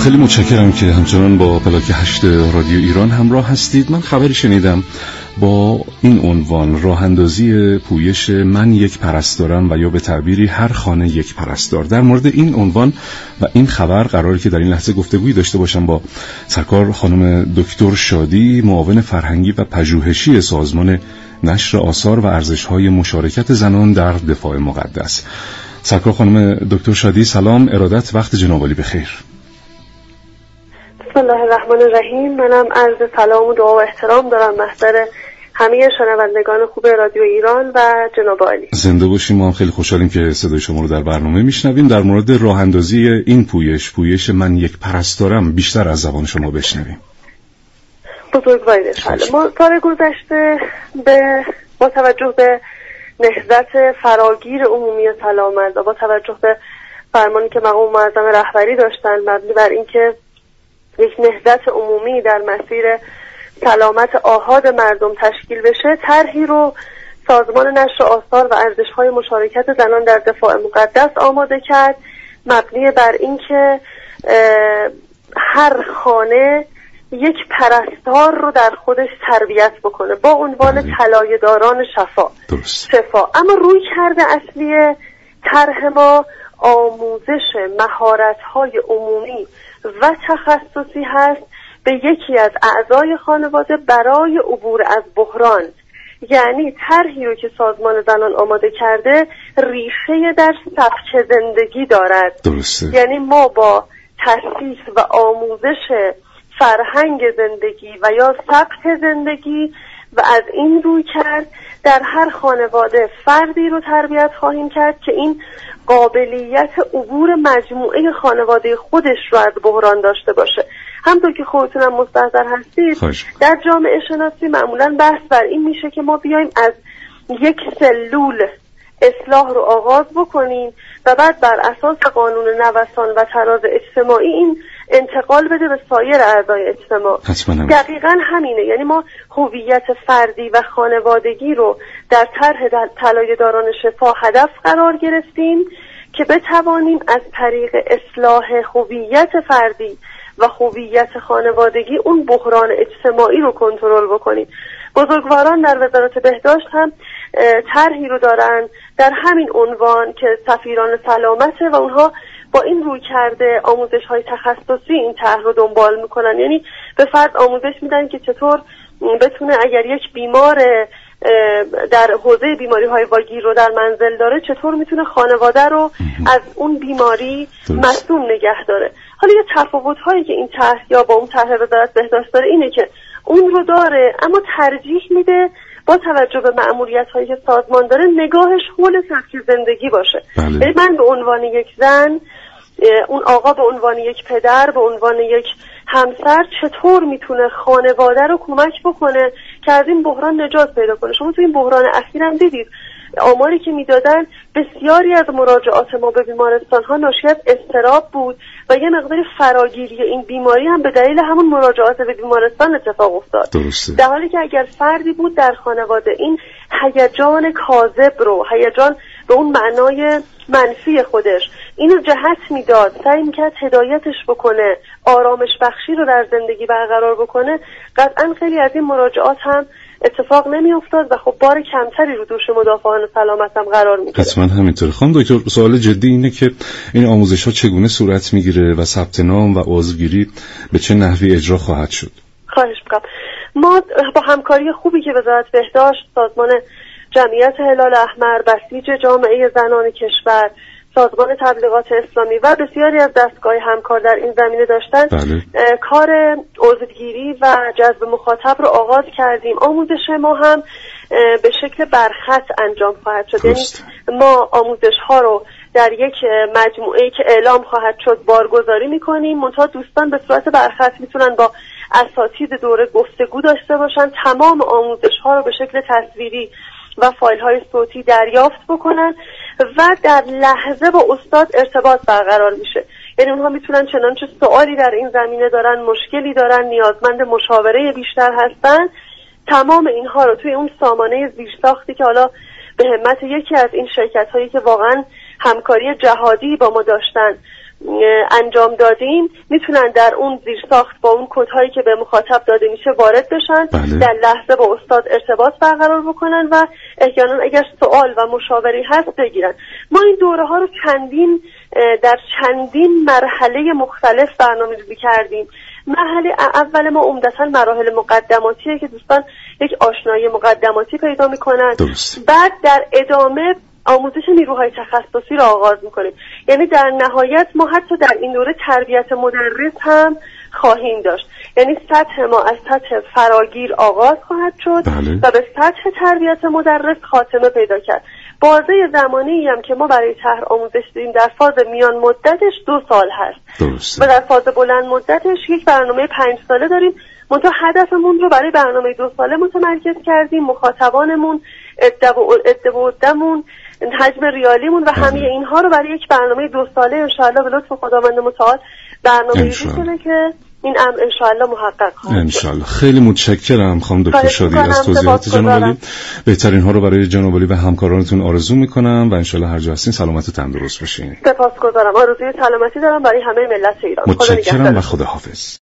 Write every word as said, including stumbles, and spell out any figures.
خیلی متشکرم که همچنان با پلاک هشت رادیو ایران همراه هستید. من خبری شنیدم با این عنوان راه اندازی پویش من یک پرستارم و یا به تعبیری هر خانه یک پرستار. در مورد این عنوان و این خبر قراره که در این لحظه گفتگویی داشته باشم با سرکار خانم دکتر شادی، معاون فرهنگی و پژوهشی سازمان نشر آثار و ارزش‌های مشارکت زنان در دفاع مقدس. سرکار خانم دکتر شادی، سلام، ارادت، وقت جناب عالی بخیر. بسم الله الرحمن الرحیم. منم عرض سلام و دعا و احترام دارم محضر همه شنوندگان خوب رادیو ایران و جناب عالی. زنده باشیم. ما هم خیلی خوشحالیم که صدای شما رو در برنامه میشنویم. در مورد راه اندازی این پویش، پویش من یک پرستارم، بیشتر از زبان شما بشنویم. بزرگوارید انشاءالله. ما سال گذشته به با توجه به نهضت فراگیر عمومی سلامت و با توجه به فرمانی که مقام معظم رهبری داشتن مبنی بر اینکه یک نهضت عمومی در مسیر سلامت آحاد مردم تشکیل بشه، طرحی رو سازمان نشر آثار و ارزش‌های مشارکت زنان در دفاع مقدس آماده کرد، مبنی بر اینکه هر خانه یک پرستار رو در خودش تربیت بکنه با عنوان طلایه‌داران شفا شفا اما روی کرده اصلی طرح ما آموزش مهارت‌های عمومی و تخصصی هست به یکی از اعضای خانواده برای عبور از بحران. یعنی طرحی رو که سازمان زنان آماده کرده ریشه در سبک زندگی دارد. درسته. یعنی ما با تأسیس و آموزش فرهنگ زندگی و یا سبک زندگی و از این روی کرد در هر خانواده فردی رو تربیت خواهیم کرد که این قابلیت عبور مجموعه خانواده خودش رو از بحران داشته باشه. همونطور که خودتونم مستحضر هستید خوش. در جامعه شناسی معمولا بحث بر این میشه که ما بیایم از یک سلول اصلاح رو آغاز بکنیم و بعد بر اساس قانون نوسان و تراز اجتماعی این انتقال بده به سایر اعضای اجتماع. دقیقاً همینه. یعنی ما هویت فردی و خانوادگی رو در طرح طلایه‌داران شفا هدف قرار گرفتیم که بتوانیم از طریق اصلاح هویت فردی و هویت خانوادگی اون بحران اجتماعی رو کنترل بکنیم. بزرگواران در وزارت بهداشت هم طرحی رو دارن در همین عنوان که سفیران سلامته و اونها با این روی کرده آموزش های تخصصی این طرح رو دنبال میکنن. یعنی به فرد آموزش میدن که چطور بتونه اگر یک بیمار در حوزه بیماری های واگیر رو در منزل داره چطور میتونه خانواده رو از اون بیماری مصون نگه داره. حالا یه تفاوت هایی که این طرح یا با اون طرح وزارت بهداشت داره اینه که اون رو داره اما ترجیح میده با توجه به مأموریت هایی که سازمان داره نگاهش حول سبک زندگی باشه. یعنی من به عنوان یک زن، اون آقا به عنوان یک پدر، به عنوان یک همسر چطور میتونه خانواده رو کمک بکنه که از این بحران نجات پیدا کنه. شما تو این بحران اخیر هم دیدید آماری که میدادن بسیاری از مراجعات ما به بیمارستان ها ناشی از اضطراب بود و یه مقدار فراگیری این بیماری هم به دلیل همون مراجعات به بیمارستان اتفاق افتاد. درسته. در حالی که اگر فردی بود در خانواده این هیجان کاذب رو، هیجان به اون معنای منفی خودش، اینو جهت میداد، سعی میکرد هدایتش بکنه، آرامش بخشی رو در زندگی برقرار بکنه، قطعا خیلی از این مراجعات هم اتفاق نمی افتاد و خب بار کمتری رو دوش مدافعان سلامت هم قرار می گرفت. حتما همینطوره. خانم دکتر، سوال جدی اینه که این آموزش ها چگونه صورت میگیره و ثبت نام و عضوگیری به چه نحوی اجرا خواهد شد؟ خواهش می‌کنم. ما با همکاری خوبی که وزارت بهداشت، سازمان جمعیت هلال احمر، بسیج جامعه زنان کشور، سازمان تبلیغات اسلامی و بسیاری از دستگاه همکار در این زمینه داشتن، بله. کار عضوگیری و جذب مخاطب رو آغاز کردیم. آموزش ما هم به شکل برخط انجام خواهد شد. یعنی ما آموزش ها رو در یک مجموعه که اعلام خواهد شد بارگذاری میکنیم، منتها دوستان به صورت برخط میتونن با اساتید دوره گفتگو داشته باشن، تمام آموزش ها رو به شکل تصویری و فایل های صوتی دریافت بکنن و در لحظه با استاد ارتباط برقرار میشه. یعنی اونها میتونن چنانچه سوالی در این زمینه دارن، مشکلی دارن، نیازمند مشاوره بیشتر هستن، تمام اینها رو توی اون سامانه زیرساختی که حالا به همت یکی از این شرکت هایی که واقعا همکاری جهادی با ما داشتن انجام دادیم میتونن در اون زیرساخت با اون کدهایی که به مخاطب داده میشه وارد بشن. بله. در لحظه با استاد ارتباط برقرار بکنن و احیانا اگر سوال و مشاوری هست بگیرن. ما این دوره ها رو چندین در چندین مرحله مختلف برنامه‌ریزی کردیم. مرحله اول ما عمدتاً مراحل مقدماتیه که دوستان یک آشنایی مقدماتی پیدا میکنن. درست. بعد در ادامه آموزش نیروهای تخصصی را آغاز میکنیم. یعنی در نهایت ما حتی در این دوره تربیت مدرس هم خواهیم داشت. یعنی سطح ما از سطح فراگیر آغاز خواهد شد. بله. و به سطح تربیت مدرس خاتمه پیدا کرد. بازه زمانی هم که ما برای طرح آموزش داریم در فاز میان مدتش دو سال هست. درست. و در فاز بلند مدتش یک برنامه پنج ساله داریم. منتها هدفمون رو برای برنامه دو ساله متمرکز کردیم. مخاطبانمون، عده و عده‌مون، حجم ریالیمون و همه اینها رو برای یک برنامه دو ساله انشاءالله به لطف خداوند متعال برنامه ریزی شده که این امر انشاءالله محقق خواهد شد. انشاءالله. خیلی متشکرم خانم دکتر شادی از توضیحات جناب عالی. بهترین ها رو برای جناب عالی و همکارانتون آرزو میکنم و انشاءالله هر جا هستین سلامت و تندرست باشین. سپاسگزارم. آرزوی سلامتی دارم برای همه ملت ایران. متشکرم و خداحافظ.